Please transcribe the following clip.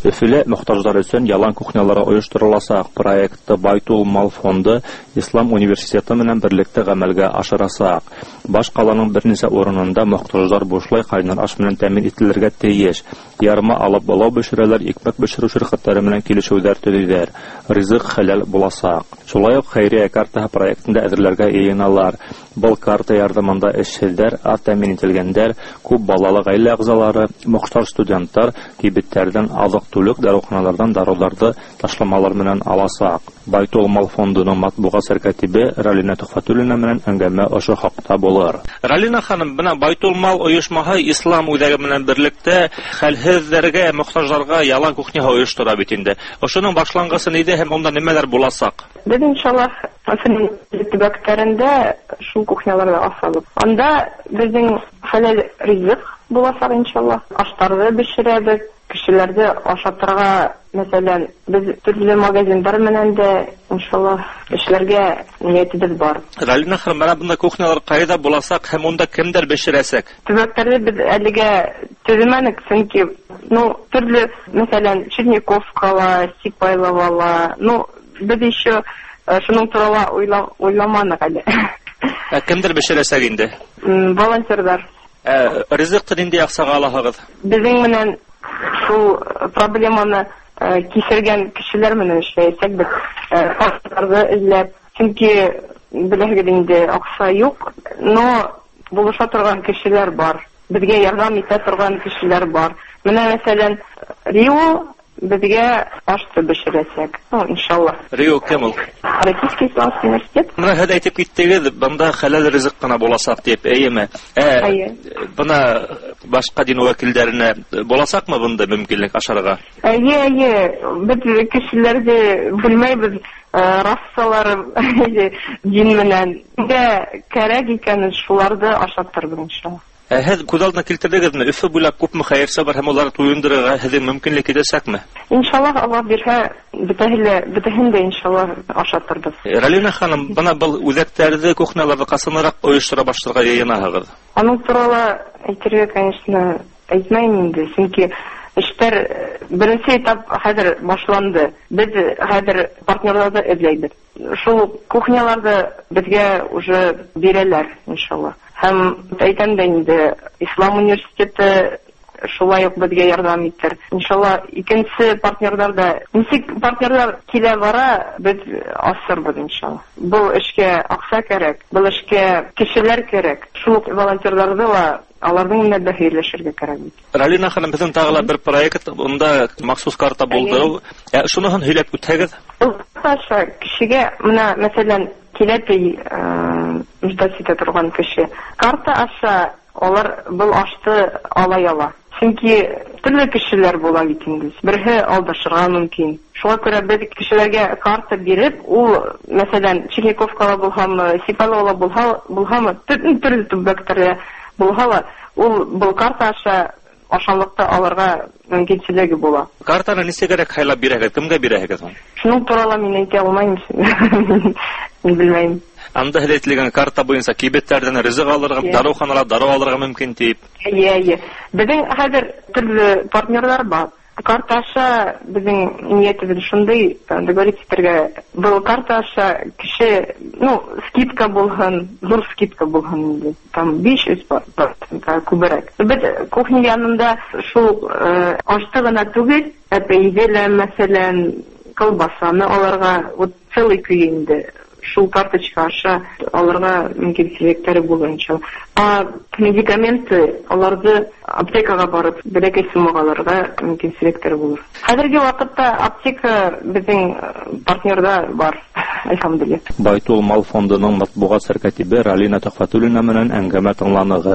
Өфөлә мохтажлар өчен ялан кухнялары оештырылачак. Проектты Байтул Мал фонды Ислам университеты менән берлектә гамәлгә ашырачак. Баш каланың берничә урынында мохтажлар бушлай кайнар аш белән тәэмин ителергә тиеш. Ярма алып балау бешерәләр, икмәк бешерү ширкәтләре белән килешүләр төзүләр. Ризык хәләл булачак. Шулай ук хәйрия карта проектында әзерләргә йыеналар. Был карта ярдәмендә эшчеләр, тәэмин ителгәннәр, күп балалы гаилә әгъзалары, мохтаж студентлар кибетләрдән азык-түлек даруханалардан даруларды ташламалар белән алачак. Байтул Мал фондының матбугат сәркәтибе Ралина Тухфатуллина белән әңгәмә ошо хакта булыр. Ралина ханым, бына Байтул Мал оешмаһы ислам үзәге белән берлектә хәлһезләргә, мохтажларга ялан кухня оештыра бит инде. Ошоның башлангысы нидә һәм анда нимәләр булачак? Без иншаллах төбәкләрендә шул кухняларда асалып. Анда безнең хәләл ризык булачак иншаллах. Аштарды бешерәбез. Кешеләрдә ашатырга, мәсәлән, без төрле магазиннар менән дә иншаллах эшләргә ниятебез бар. Ралина ханым, менә бунда кухнялар кайда буласак һәм монда кемдер бешерәсәк? Төбәкләрдә без әлегә төземәнек, чөнки төрле, мәсәлән, Черниковкала, Сипайловала, без еще шуның турында уйламанык әле. Кемдер бешерәсәк инде? Волонтерлар. Ризыкты нинди акчага аласыгыз? Безнең менән шул проблеманы кисергән кешеләр менән эшләйсәк, без фактларны эзләп, чөнки беләгез инде акча юк, но булыша торган кешеләр бар. Безгә ярдәм итә торган кешеләр бар. Менә мәсәлән, Рио безгә ашты бешерәсәк. Иншаллах. Рио кем ул? Российский исламский университет. Менә һәр әйтеп киттегез, бында хәләл ризык кына буласак дип, әйеме? Бына башка дин вәкилләренә буласакмы бunda мөмкинлек ашарга? Әйе, без кешеләрдә белмәйбез рассалар дин менән. Кәрәк икән шуларды ашаттырбыз иншаллах. Һез күз алдына килтердегезме? Өфе буйлап күпме хәерче бар һәм алар туендырырга һезнең мөмкинлек итәсәкме? Иншаллах, Аллаһ бирһә, бөтәһен дә иншаллах ашаттырбыз. Ралина ханым, бына был үзәктәрдә кухняларда касынарак оештыра башларга яйынаһыгыз. Аның турында әйтергә, конечно, әйтмәйм инде, чөнки эштәр беренче этап хәзер башланды. Без хәзер партнерларны эзләйбез. Шул кухняларда безгә уже бирәләр иншаллах. Һәм әйтәм дә инде, Ислам университеты шулай ук безгә ярдәм итер. Иншаллах, икенче партнерларда, ничек партнерлар килә бара, без асырбыз иншаллах. Бу эшкә акча кирәк, бу эшкә кешеләр кирәк. Шул волонтерларны ва аларның менә бәхилләшергә кирәк бит. Ралина ханым, безнең тагыла бер проект, онда махсус карта булдыру. Шуныһын һөйләп үтәгез. Аша кешегә менә мәсәлән киләпи ждать итә торган кеше. Карта аша алар был ашты ала. Чөнки төрле кешеләр була бит инде. Бере алдашырга мөмкин. Шуңа күрә без кешеләргә карта биреп, ул мәсәлән Черниковкала булһамы, Сипайловала булһамы, төрле төбәктәрдә булһа, ул был карта аша ашамлыкта алырга мөмкинчелеге була. Картаны нисегәрәк хәйлап бирәгез, кемгә бирәгез? Шуның турында мин әйтә алмыйм. Мин белмәйм. Анда һәләтлегән карта буенча кибетләрдән ризык алырга, даруханалар дару алырга мөмкин дип. Әйе. Безнең хәзер төрле партнерлар бар. Карта аша безнең ниятебез шундый, договориться итәргә. Бу карта аша кеше, скидка булһын, зур скидка булһын инде. Там 500 күбрәк. Без кухня янында шул ашты гына түгел, әпәйдәләр мәсәлән колбасаны аларга вот целый көй инде. Шул карточка аша аларга мөмкинчелектәре булганча. Медикаменты аларды аптекага барып, бәләкәй суммага аларга мөмкинчелектәре булыр. Хәзерге вакытта аптека безнең партнерда бар, әлхәмдүлиллах. Байтул Мал фондының матбугат сәркәтибе Ралина Тухфатуллина менән әңгәмә тыңланыгыз.